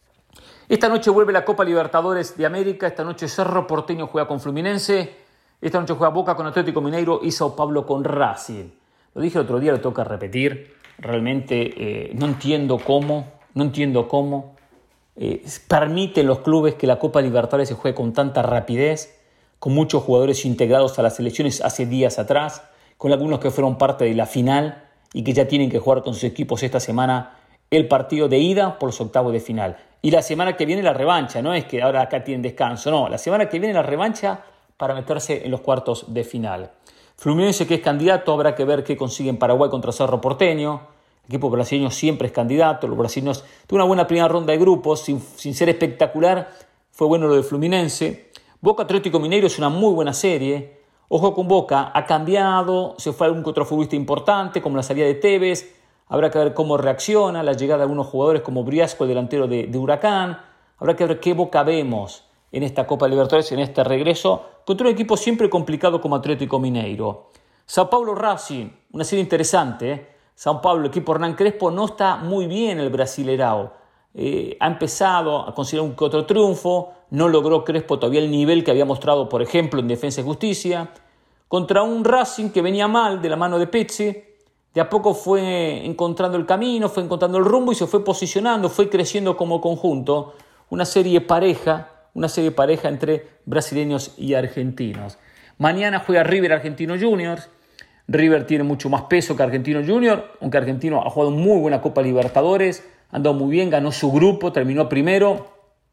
Esta noche vuelve la Copa Libertadores de América, esta noche Cerro Porteño juega con Fluminense, esta noche juega Boca con Atlético Mineiro y Sao Paulo con Racing. Lo dije el otro día, lo toca repetir, realmente eh, no entiendo cómo, no entiendo cómo eh, permiten los clubes que la Copa Libertadores se juegue con tanta rapidez, con muchos jugadores integrados a las selecciones hace días atrás, con algunos que fueron parte de la final y que ya tienen que jugar con sus equipos esta semana el partido de ida por los octavos de final. Y la semana que viene la revancha, no es que ahora acá tienen descanso, no, la semana que viene la revancha para meterse en los cuartos de final. Fluminense, que es candidato, habrá que ver qué consigue en Paraguay contra Cerro Porteño. El equipo brasileño siempre es candidato, los brasileños tuvieron una buena primera ronda de grupos, sin, sin ser espectacular, fue bueno lo de Fluminense. Boca Atlético Mineiro es una muy buena serie, ojo con Boca, ha cambiado, se fue algún otro futbolista importante, como la salida de Tevez. Habrá que ver cómo reacciona la llegada de algunos jugadores como Briasco, el delantero de, de Huracán. Habrá que ver qué Boca vemos en esta Copa Libertadores, en este regreso, contra un equipo siempre complicado como Atlético Mineiro. Sao Paulo Racing, una serie interesante. ¿eh? Sao Paulo, el equipo Hernán Crespo, no está muy bien el Brasileirao. Eh, ha empezado a conseguir un que otro triunfo, no logró Crespo todavía el nivel que había mostrado, por ejemplo, en Defensa y Justicia. Contra un Racing que venía mal de la mano de Pizzi. De a poco fue encontrando el camino, fue encontrando el rumbo y se fue posicionando, fue creciendo como conjunto. Una serie pareja, una serie pareja entre brasileños y argentinos. Mañana juega River Argentino Juniors. River tiene mucho más peso que Argentino Juniors, aunque Argentino ha jugado muy buena Copa Libertadores, ha andado muy bien, ganó su grupo, terminó primero.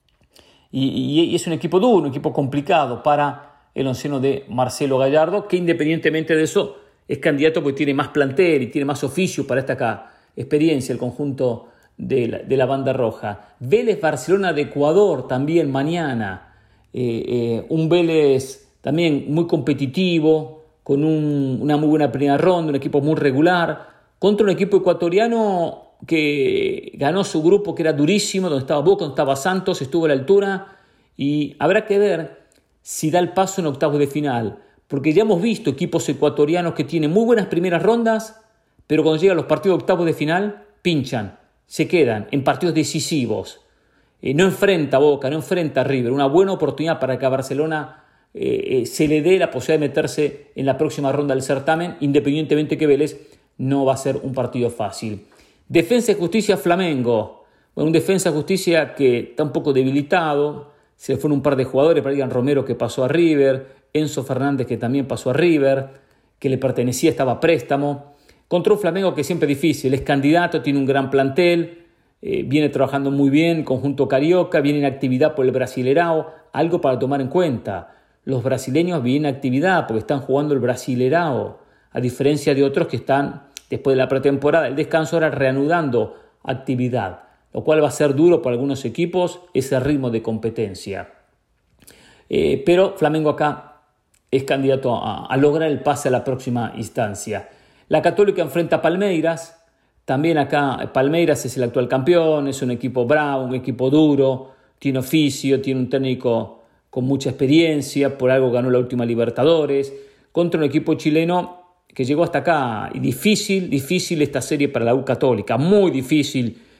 Y, y, y es un equipo duro, un equipo complicado para el onceno de Marcelo Gallardo, que independientemente de eso es candidato porque tiene más plantel y tiene más oficio para esta acá, experiencia, el conjunto de la, de la banda roja. Vélez Barcelona de Ecuador también mañana. Eh, eh, un Vélez también muy competitivo, con un, una muy buena primera ronda, un equipo muy regular, contra un equipo ecuatoriano que ganó su grupo, que era durísimo, donde estaba Boca, donde estaba Santos, estuvo a la altura, y habrá que ver si da el paso en octavos de final. Porque ya hemos visto equipos ecuatorianos que tienen muy buenas primeras rondas, pero cuando llegan los partidos de octavos de final, pinchan, se quedan en partidos decisivos. Eh, no enfrenta a Boca, no enfrenta a River. Una buena oportunidad para que a Barcelona eh, eh, se le dé la posibilidad de meterse en la próxima ronda del certamen, independientemente que Vélez no va a ser un partido fácil. Defensa y Justicia Flamengo. Bueno, un Defensa y Justicia que está un poco debilitado. Se le fueron un par de jugadores, Brian Romero que pasó a River, Enzo Fernández que también pasó a River, que le pertenecía, estaba a préstamo. Contra un Flamengo que siempre es difícil, es candidato, tiene un gran plantel, eh, viene trabajando muy bien, conjunto carioca, viene en actividad por el Brasileirao, algo para tomar en cuenta. Los brasileños vienen en actividad porque están jugando el Brasileirao, a diferencia de otros que están, después de la pretemporada, el descanso, ahora reanudando actividad, lo cual va a ser duro para algunos equipos ese ritmo de competencia. Eh, pero Flamengo acá es candidato a, a lograr el pase a la próxima instancia. La Católica enfrenta a Palmeiras. También acá Palmeiras es el actual campeón, es un equipo bravo, un equipo duro, tiene oficio, tiene un técnico con mucha experiencia, por algo ganó la última Libertadores, contra un equipo chileno que llegó hasta acá. Y difícil, difícil esta serie para la U Católica, muy difícil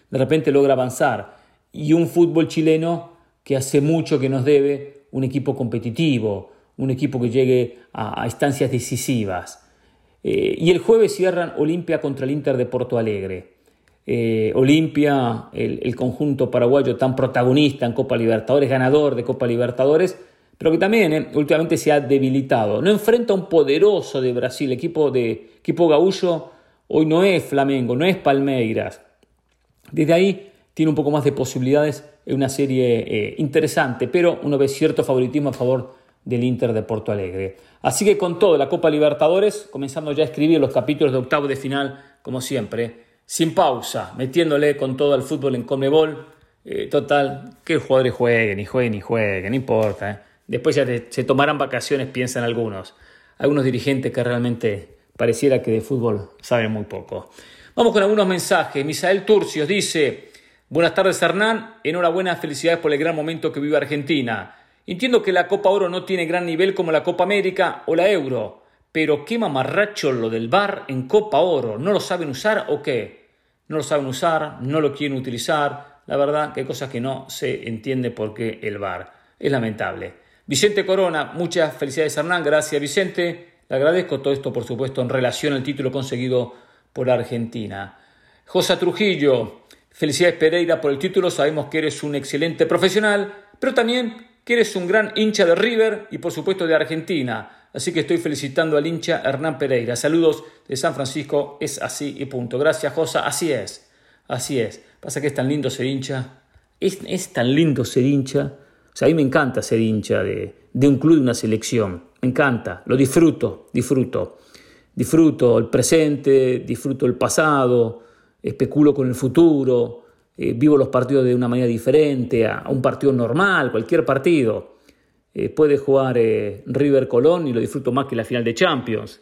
de repente logra avanzar. Y un fútbol chileno que hace mucho que nos debe un equipo competitivo, un equipo que llegue a, a instancias decisivas. Eh, y el jueves cierran Olimpia contra el Inter de Porto Alegre. Eh, Olimpia, el, el conjunto paraguayo tan protagonista en Copa Libertadores, ganador de Copa Libertadores, pero que también eh, últimamente se ha debilitado. No enfrenta a un poderoso de Brasil, equipo, de, equipo gaúcho, hoy no es Flamengo, no es Palmeiras. Desde ahí tiene un poco más de posibilidades en una serie eh, interesante, pero uno ve cierto favoritismo a favor del Inter de Porto Alegre. Así que con todo, la Copa Libertadores, comenzando ya a escribir los capítulos de octavo de final, como siempre, sin pausa, metiéndole con todo al fútbol en Conmebol. Eh, total, que los jugadores jueguen y jueguen y jueguen, no importa. Eh. Después ya te, se tomarán vacaciones, piensan algunos. Algunos dirigentes que realmente pareciera que de fútbol saben muy poco. Vamos con algunos mensajes. Misael Turcios dice: buenas tardes, Hernán. Enhorabuena, felicidades por el gran momento que vive Argentina. Entiendo que la Copa Oro no tiene gran nivel como la Copa América o la Euro, pero qué mamarracho lo del V A R en Copa Oro. ¿No lo saben usar o qué? No lo saben usar, no lo quieren utilizar. La verdad que hay cosas que no se entiende por qué el V A R. Es lamentable. Vicente Corona, muchas felicidades, Hernán. Gracias, Vicente. Le agradezco todo esto, por supuesto, en relación al título conseguido por Argentina. José Trujillo, felicidades, Pereira, por el título. Sabemos que eres un excelente profesional, pero también que eres un gran hincha de River y, por supuesto, de Argentina. Así que estoy felicitando al hincha Hernán Pereira. Saludos de San Francisco, es así y punto. Gracias, Josa, así es, así es. Pasa que es tan lindo ser hincha, es, es tan lindo ser hincha. O sea, a mí me encanta ser hincha de, de un club, de una selección. Me encanta, lo disfruto, disfruto. Disfruto el presente, disfruto el pasado, especulo con el futuro, eh, vivo los partidos de una manera diferente a, a un partido normal, cualquier partido. Eh, puede jugar eh, River Colón y lo disfruto más que la final de Champions,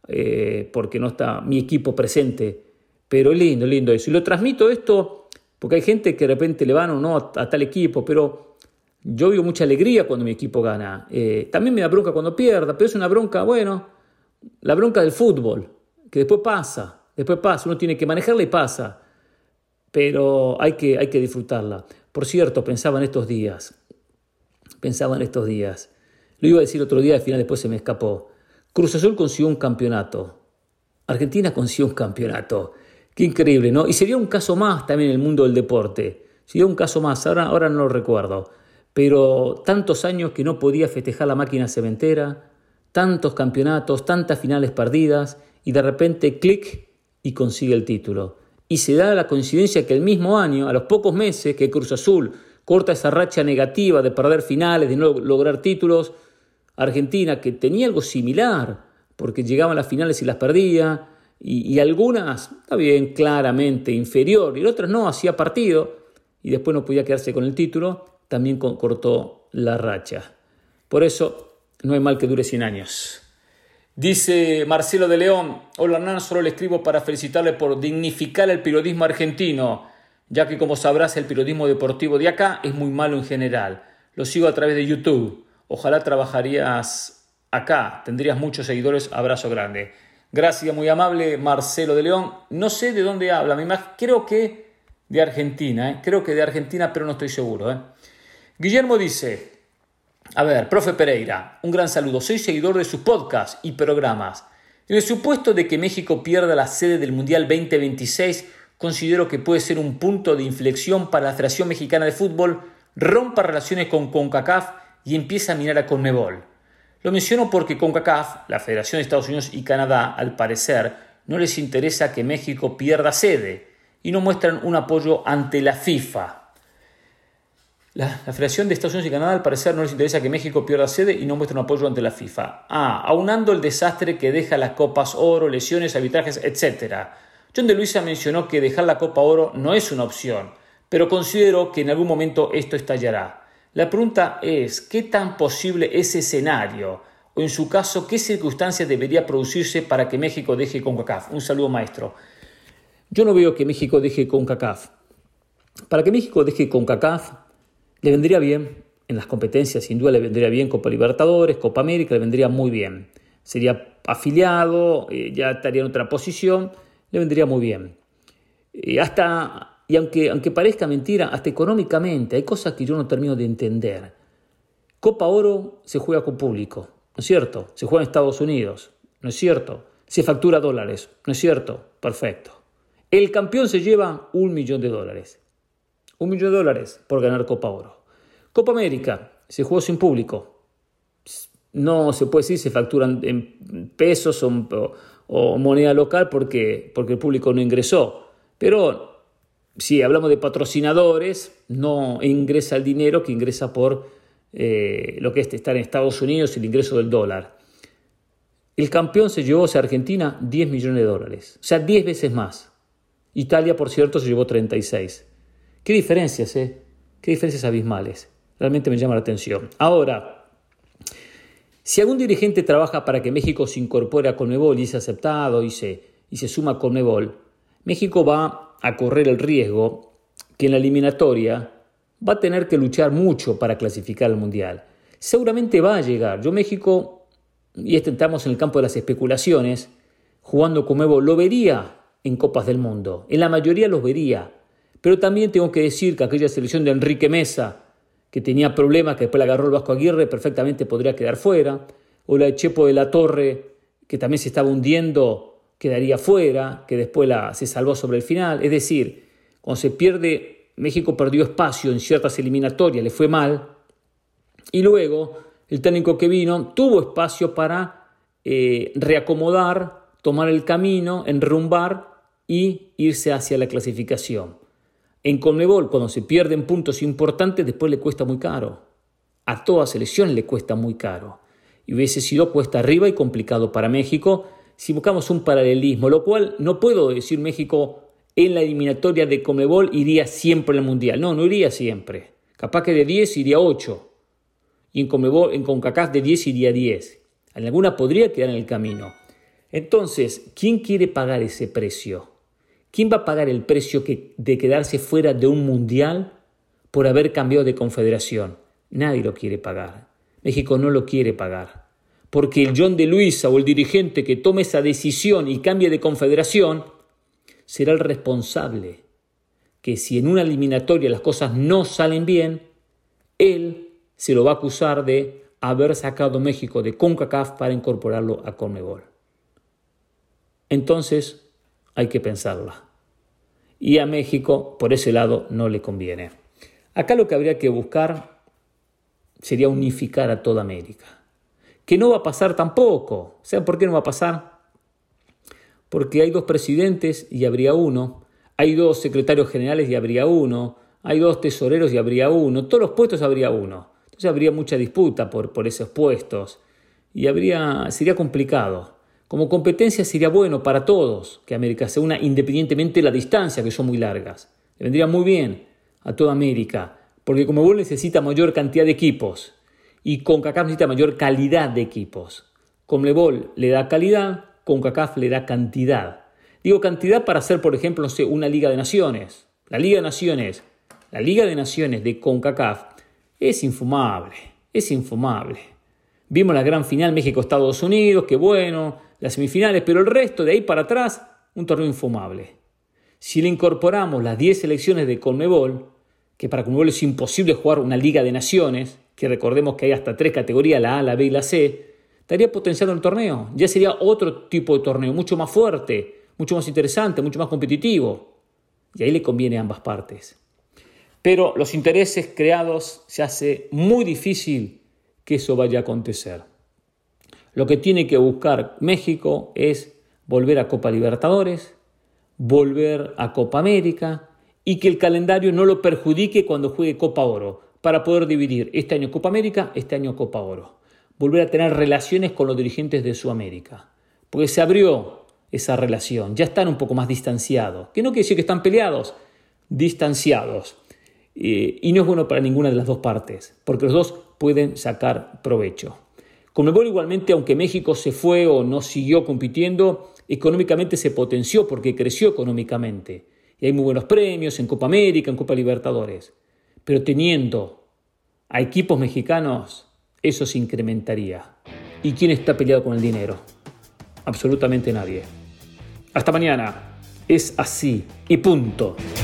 eh, porque no está mi equipo presente. Pero es lindo, es lindo eso. Y lo transmito esto porque hay gente que de repente le van o no a, a tal equipo, pero yo vivo mucha alegría cuando mi equipo gana. Eh, también me da bronca cuando pierda, pero es una bronca, bueno, la bronca del fútbol, que después pasa, después pasa, uno tiene que manejarla y pasa, pero hay que, hay que disfrutarla. Por cierto, pensaba en estos días, pensaba en estos días, lo iba a decir otro día, al final después se me escapó. Cruz Azul consiguió un campeonato, Argentina consiguió un campeonato, qué increíble, ¿no? Y sería un caso más también en el mundo del deporte, sería un caso más, ahora, ahora no lo recuerdo, pero tantos años que no podía festejar la máquina cementera, tantos campeonatos, tantas finales perdidas, y de repente, clic, y consigue el título. Y se da la coincidencia que el mismo año, a los pocos meses que Cruz Azul corta esa racha negativa de perder finales, de no lograr títulos, Argentina, que tenía algo similar, porque llegaban a las finales y las perdía, y, y algunas, está bien, claramente inferior, y otras no, hacía partido, y después no podía quedarse con el título, también cortó la racha. Por eso no hay mal que dure cien años. Dice Marcelo de León: hola, Hernán, solo le escribo para felicitarle por dignificar el periodismo argentino, ya que, como sabrás, el periodismo deportivo de acá es muy malo en general. Lo sigo a través de YouTube. Ojalá trabajarías acá, tendrías muchos seguidores. Abrazo grande. Gracias, muy amable Marcelo de León. No sé de dónde habla, me imagino, creo que de Argentina, ¿eh? creo que de Argentina, pero no estoy seguro. ¿eh? Guillermo dice: a ver, profe Pereira, un gran saludo. Soy seguidor de sus podcasts y programas. En el supuesto de que México pierda la sede del Mundial veinte veintiséis, considero que puede ser un punto de inflexión para la Federación Mexicana de Fútbol, rompa relaciones con CONCACAF y empieza a mirar a CONMEBOL. Lo menciono porque CONCACAF, la Federación de Estados Unidos y Canadá, al parecer, no les interesa que México pierda sede y no muestran un apoyo ante la FIFA. La, la Federación de Estados Unidos y Canadá, al parecer, no les interesa que México pierda sede y no muestra un apoyo ante la FIFA. Ah, aunando el desastre que deja las Copas Oro, lesiones, arbitrajes, etcétera. John de Luisa mencionó que dejar la Copa Oro no es una opción, pero considero que en algún momento esto estallará. La pregunta es, ¿qué tan posible es ese escenario? O en su caso, ¿qué circunstancias debería producirse para que México deje CONCACAF? Un saludo, maestro. Yo no veo que México deje CONCACAF. Para que México deje CONCACAF, le vendría bien, en las competencias sin duda le vendría bien Copa Libertadores, Copa América, le vendría muy bien. Sería afiliado, eh, ya estaría en otra posición, le vendría muy bien. Eh, hasta y aunque, aunque parezca mentira, hasta económicamente hay cosas que yo no termino de entender. Copa Oro se juega con público, ¿no es cierto? Se juega en Estados Unidos, ¿no es cierto? Se factura dólares, ¿no es cierto? Perfecto. El campeón se lleva un millón de dólares. Un millón de dólares por ganar Copa Oro. Copa América se jugó sin público. No se puede decir se facturan en pesos o, o moneda local porque, porque el público no ingresó. Pero si hablamos de patrocinadores, no ingresa el dinero que ingresa por eh, lo que es estar en Estados Unidos y el ingreso del dólar. El campeón se llevó, o sea, Argentina, diez millones de dólares. O sea, diez veces más. Italia, por cierto, se llevó treinta y seis. ¿Qué diferencias, eh? ¿Qué diferencias abismales? Realmente me llama la atención. Ahora, si algún dirigente trabaja para que México se incorpore a Conmebol y es aceptado y se, y se suma a Conmebol, México va a correr el riesgo que en la eliminatoria va a tener que luchar mucho para clasificar al Mundial. Seguramente va a llegar. Yo México, y estamos en el campo de las especulaciones, jugando Conmebol, lo vería en Copas del Mundo. En la mayoría los vería. Pero también tengo que decir que aquella selección de Enrique Mesa, que tenía problemas, que después la agarró el Vasco Aguirre, perfectamente podría quedar fuera. O la de Chepo de la Torre, que también se estaba hundiendo, quedaría fuera, que después la, se salvó sobre el final. Es decir, cuando se pierde, México perdió espacio en ciertas eliminatorias, le fue mal. Y luego el técnico que vino tuvo espacio para eh, reacomodar, tomar el camino, enrumbar y irse hacia la clasificación. En Conmebol, cuando se pierden puntos importantes, después le cuesta muy caro. A toda selección le cuesta muy caro. Y hubiese sido cuesta arriba y complicado para México si buscamos un paralelismo, lo cual no puedo decir México en la eliminatoria de Conmebol iría siempre al Mundial. No, no iría siempre. Capaz que de diez iría ocho. Y en Conmebol, en CONCACAF de diez iría diez. En alguna podría quedar en el camino. Entonces, ¿quién quiere pagar ese precio? ¿Quién va a pagar el precio que, de quedarse fuera de un mundial por haber cambiado de confederación? Nadie lo quiere pagar. México no lo quiere pagar. Porque el John de Luisa o el dirigente que tome esa decisión y cambie de confederación será el responsable. Que si en una eliminatoria las cosas no salen bien, él se lo va a acusar de haber sacado México de CONCACAF para incorporarlo a Conmebol. Entonces, hay que pensarla. Y a México, por ese lado, no le conviene. Acá lo que habría que buscar sería unificar a toda América. Que no va a pasar tampoco. ¿Saben por qué no va a pasar? Porque hay dos presidentes y habría uno. Hay dos secretarios generales y habría uno. Hay dos tesoreros y habría uno. Todos los puestos habría uno. Entonces habría mucha disputa por, por esos puestos. Y habría, sería complicado. Como competencia sería bueno para todos que América se una independientemente de la distancia, que son muy largas. Le vendría muy bien a toda América, porque Conmebol necesita mayor cantidad de equipos y CONCACAF necesita mayor calidad de equipos. Conmebol le da calidad, CONCACAF le da cantidad. Digo cantidad para hacer, por ejemplo, no sé, una Liga de Naciones. La Liga de Naciones, la Liga de Naciones de CONCACAF es infumable, es infumable. Vimos la gran final México-Estados Unidos, qué bueno, las semifinales, pero el resto de ahí para atrás, un torneo infumable. Si le incorporamos las diez selecciones de Conmebol, que para Conmebol es imposible jugar una Liga de Naciones, que recordemos que hay hasta tres categorías, la A, la B y la C, estaría potenciando el torneo. Ya sería otro tipo de torneo, mucho más fuerte, mucho más interesante, mucho más competitivo. Y ahí le conviene a ambas partes. Pero los intereses creados se hace muy difícil que eso vaya a acontecer. Lo que tiene que buscar México es volver a Copa Libertadores, volver a Copa América y que el calendario no lo perjudique cuando juegue Copa Oro, para poder dividir este año Copa América, este año Copa Oro. Volver a tener relaciones con los dirigentes de Sudamérica, porque se abrió esa relación, ya están un poco más distanciados, que no quiere decir que están peleados, distanciados. Eh, y no es bueno para ninguna de las dos partes, porque los dos pueden sacar provecho. Conmebol igualmente, aunque México se fue o no siguió compitiendo, económicamente se potenció porque creció económicamente. Y hay muy buenos premios en Copa América, en Copa Libertadores. Pero teniendo a equipos mexicanos, eso se incrementaría. ¿Y quién está peleado con el dinero? Absolutamente nadie. Hasta mañana. Es así y punto.